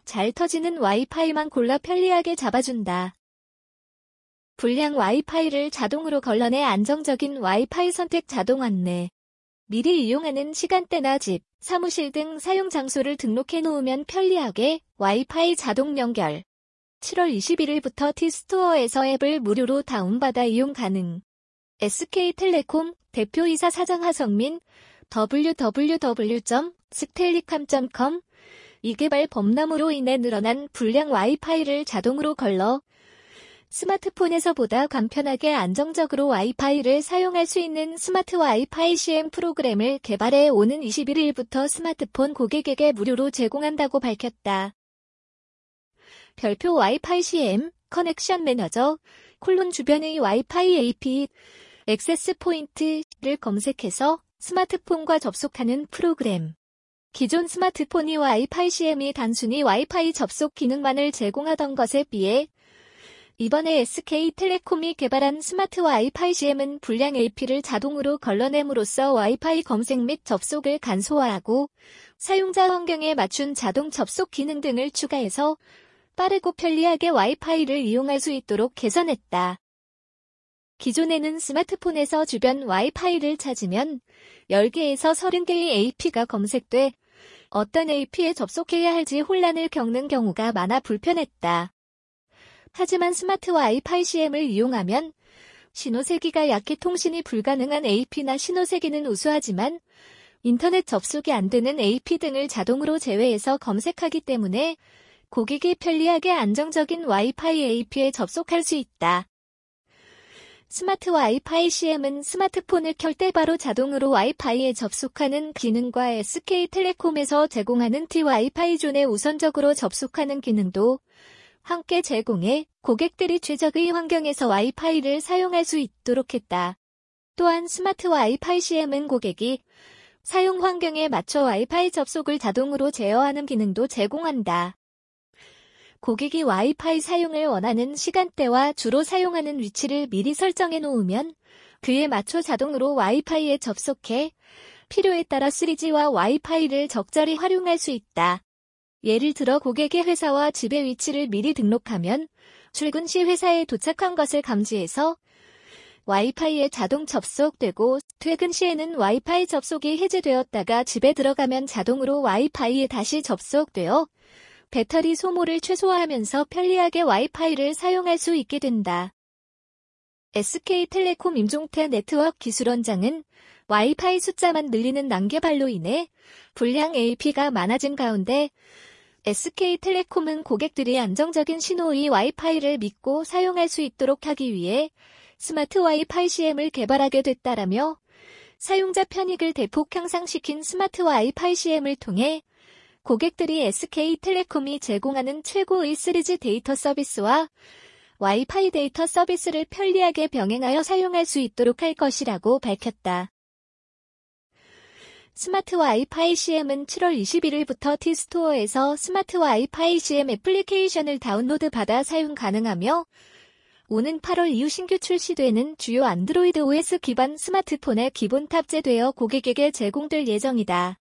잘 터지는 와이파이만 골라 편리하게 잡아준다. 불량 와이파이를 자동으로 걸러내 안정적인 와이파이 선택 자동 안내. 미리 이용하는 시간대나 집, 사무실 등 사용 장소를 등록해 놓으면 편리하게 와이파이 자동 연결. 7월 21일부터 T스토어에서 앱을 무료로 다운받아 이용 가능. SK텔레콤 대표이사 사장 하성민 www.stellicom.com 이개발 범람으로 인해 늘어난 불량 와이파이를 자동으로 걸러 스마트폰에서보다 간편하게 안정적으로 와이파이를 사용할 수 있는 스마트 와이파이 CM 프로그램을 개발해 오는 21일부터 스마트폰 고객에게 무료로 제공한다고 밝혔다. 별표 와이파이 CM 커넥션 매니저 콜론 주변의 와이파이 AP 액세스 포인트를 검색해서 스마트폰과 접속하는 프로그램. 기존 스마트폰이 와이파이 CM이 단순히 와이파이 접속 기능만을 제공하던 것에 비해 이번에 SK텔레콤이 개발한 스마트 와이파이 CM은 불량 AP를 자동으로 걸러냄으로써 와이파이 검색 및 접속을 간소화하고 사용자 환경에 맞춘 자동 접속 기능 등을 추가해서 빠르고 편리하게 와이파이를 이용할 수 있도록 개선했다. 기존에는 스마트폰에서 주변 와이파이를 찾으면 10개에서 30개의 AP가 검색돼 어떤 AP에 접속해야 할지 혼란을 겪는 경우가 많아 불편했다. 하지만 스마트 와이파이 CM을 이용하면 신호세기가 약해 통신이 불가능한 AP나 신호세기는 우수하지만 인터넷 접속이 안 되는 AP 등을 자동으로 제외해서 검색하기 때문에 고객이 편리하게 안정적인 와이파이 AP에 접속할 수 있다. 스마트 와이파이 CM은 스마트폰을 켤 때 바로 자동으로 와이파이에 접속하는 기능과 SK텔레콤에서 제공하는 T-와이파이 존에 우선적으로 접속하는 기능도 함께 제공해 고객들이 최적의 환경에서 와이파이를 사용할 수 있도록 했다. 또한 스마트 와이파이 CM은 고객이 사용 환경에 맞춰 와이파이 접속을 자동으로 제어하는 기능도 제공한다. 고객이 와이파이 사용을 원하는 시간대와 주로 사용하는 위치를 미리 설정해 놓으면 그에 맞춰 자동으로 와이파이에 접속해 필요에 따라 3G와 와이파이를 적절히 활용할 수 있다. 예를 들어 고객의 회사와 집의 위치를 미리 등록하면 출근 시 회사에 도착한 것을 감지해서 와이파이에 자동 접속되고 퇴근 시에는 와이파이 접속이 해제되었다가 집에 들어가면 자동으로 와이파이에 다시 접속되어 배터리 소모를 최소화하면서 편리하게 와이파이를 사용할 수 있게 된다. SK텔레콤 임종태 네트워크 기술원장은 와이파이 숫자만 늘리는 난개발로 인해 불량 AP가 많아진 가운데 SK텔레콤은 고객들이 안정적인 신호의 와이파이를 믿고 사용할 수 있도록 하기 위해 스마트 와이파이 CM을 개발하게 됐다라며 사용자 편익을 대폭 향상시킨 스마트 와이파이 CM을 통해 고객들이 SK텔레콤이 제공하는 최고의 3G 데이터 서비스와 와이파이 데이터 서비스를 편리하게 병행하여 사용할 수 있도록 할 것이라고 밝혔다. 스마트 와이파이 CM은 7월 21일부터 T스토어에서 스마트 와이파이 CM 애플리케이션을 다운로드 받아 사용 가능하며 오는 8월 이후 신규 출시되는 주요 안드로이드 OS 기반 스마트폰에 기본 탑재되어 고객에게 제공될 예정이다.